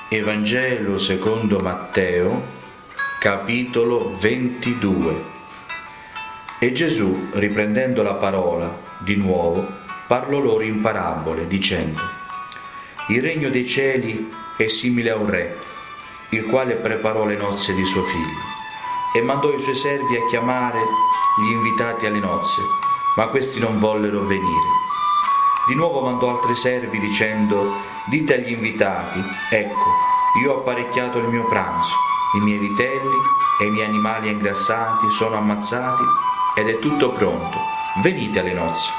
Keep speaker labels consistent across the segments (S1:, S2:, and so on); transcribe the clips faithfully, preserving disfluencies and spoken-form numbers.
S1: Evangelo secondo Matteo, capitolo ventidue. E Gesù, riprendendo la parola di nuovo, parlò loro in parabole, dicendo: Il regno dei cieli è simile a un re, il quale preparò le nozze di suo figlio, e mandò i suoi servi a chiamare gli invitati alle nozze, ma questi non vollero venire. Di nuovo mandò altri servi dicendo: Dite agli invitati: ecco, io ho apparecchiato il mio pranzo, i miei vitelli e i miei animali ingrassati sono ammazzati ed è tutto pronto, venite alle nozze.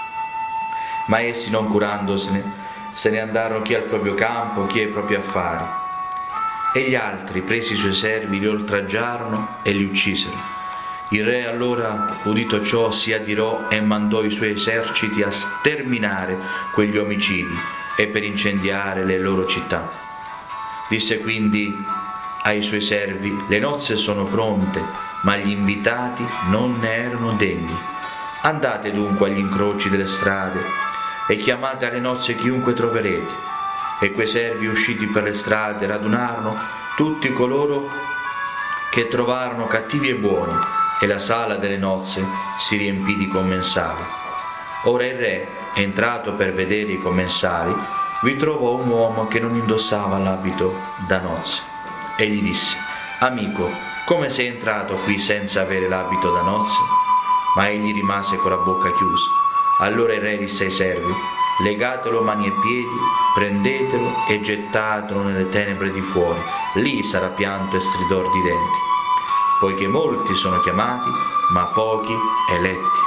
S1: Ma essi, non curandosene, se ne andarono chi al proprio campo, chi ai propri affari. E gli altri, presi i suoi servi, li oltraggiarono e li uccisero. Il re allora, udito ciò, si adirò e mandò i suoi eserciti a sterminare quegli omicidi e per incendiare le loro città. Disse quindi ai suoi servi: le nozze sono pronte, ma gli invitati non ne erano degni. Andate dunque agli incroci delle strade e chiamate alle nozze chiunque troverete. E quei servi, usciti per le strade, radunarono tutti coloro che trovarono, cattivi e buoni, e la sala delle nozze si riempì di commensali. Ora il re, entrato per vedere i commensali, vi trovò un uomo che non indossava l'abito da nozze, e gli disse: Amico, come sei entrato qui senza avere l'abito da nozze? Ma egli rimase con la bocca chiusa. Allora il re disse ai servi: Legatelo mani e piedi, prendetelo e gettatelo nelle tenebre di fuori, lì sarà pianto e stridor di denti, poiché molti sono chiamati, ma pochi eletti.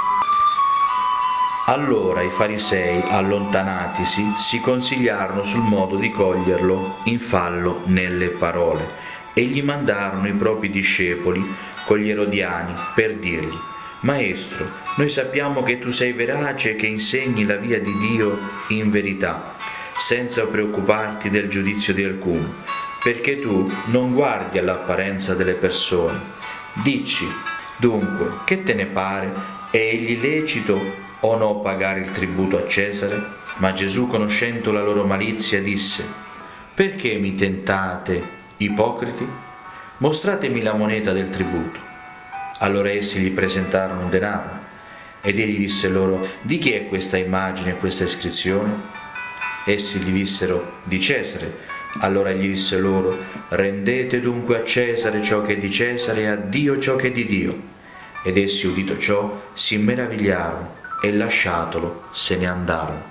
S1: Allora i farisei, allontanatisi, si consigliarono sul modo di coglierlo in fallo nelle parole, e gli mandarono i propri discepoli con gli erodiani per dirgli: Maestro, noi sappiamo che tu sei verace e che insegni la via di Dio in verità, senza preoccuparti del giudizio di alcuno, perché tu non guardi all'apparenza delle persone. Dici, dunque, che te ne pare? È egli lecito o no pagare il tributo a Cesare? Ma Gesù, conoscendo la loro malizia, disse: Perché mi tentate, ipocriti? Mostratemi la moneta del tributo. Allora essi gli presentarono un denaro, ed egli disse loro: Di chi è questa immagine e questa iscrizione? Essi gli dissero: Di Cesare. Allora egli disse loro: Rendete dunque a Cesare ciò che è di Cesare e a Dio ciò che è di Dio. Ed essi, udito ciò, si meravigliarono e lasciatolo se ne andarono.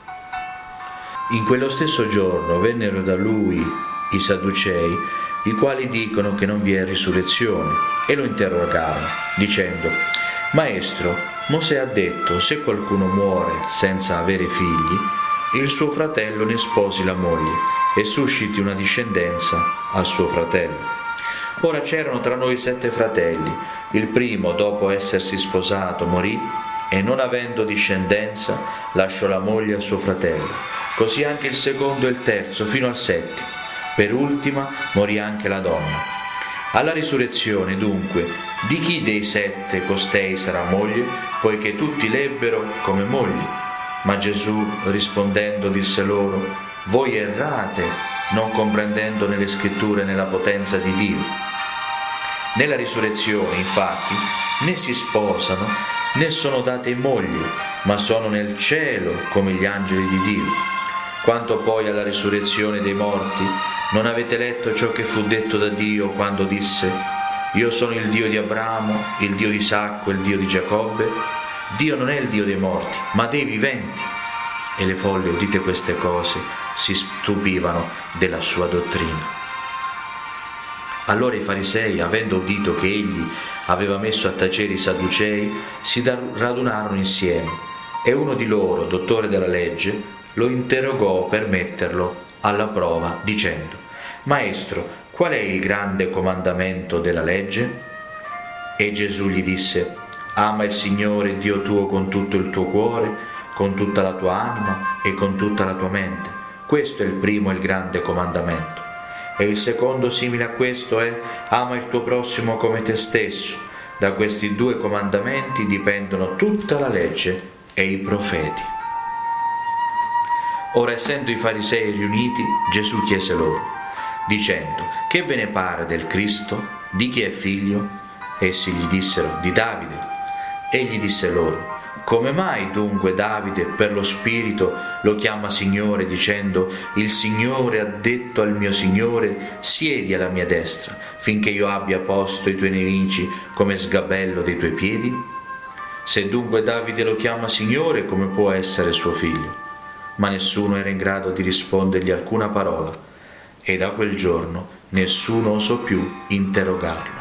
S1: In quello stesso giorno vennero da lui i Sadducei, i quali dicono che non vi è risurrezione, e lo interrogarono, dicendo: Maestro, Mosè ha detto: se qualcuno muore senza avere figli, il suo fratello ne sposi la moglie e susciti una discendenza al suo fratello. Ora c'erano tra noi sette fratelli. Il primo, dopo essersi sposato, morì e, non avendo discendenza, lasciò la moglie al suo fratello. Così anche il secondo e il terzo, fino al settimo. Per ultima morì anche la donna. Alla risurrezione, dunque, di chi dei sette costei sarà moglie, poiché tutti l'ebbero come moglie? Ma Gesù, rispondendo, disse loro: Voi errate, non comprendendo nelle scritture né la potenza di Dio. Nella risurrezione, infatti, né si sposano né sono date mogli, ma sono nel cielo come gli angeli di Dio. Quanto poi alla risurrezione dei morti, non avete letto ciò che fu detto da Dio quando disse: Io sono il Dio di Abramo, il Dio di Isacco e il Dio di Giacobbe? Dio non è il Dio dei morti, ma dei viventi. E le folle, udite queste cose, si stupivano della sua dottrina. Allora i farisei, avendo udito che egli aveva messo a tacere i Sadducei, si radunarono insieme, e uno di loro, dottore della legge, lo interrogò per metterlo alla prova, dicendo: Maestro, qual è il grande comandamento della legge? E Gesù gli disse: Ama il Signore Dio tuo con tutto il tuo cuore, con tutta la tua anima e con tutta la tua mente. Questo è il primo e il grande comandamento. E il secondo, simile a questo, è: ama il tuo prossimo come te stesso. Da questi due comandamenti dipendono tutta la legge e i profeti. Ora, essendo i farisei riuniti, Gesù chiese loro: dicendo: «Che ve ne pare del Cristo? Di chi è figlio?» Essi gli dissero: «Di Davide». Egli disse loro: «Come mai dunque Davide per lo Spirito lo chiama Signore, dicendo: il Signore ha detto al mio Signore: siedi alla mia destra, finché io abbia posto i tuoi nemici come sgabello dei tuoi piedi? Se dunque Davide lo chiama Signore, come può essere suo figlio?» Ma nessuno era in grado di rispondergli alcuna parola, e da quel giorno nessuno osò più interrogarlo.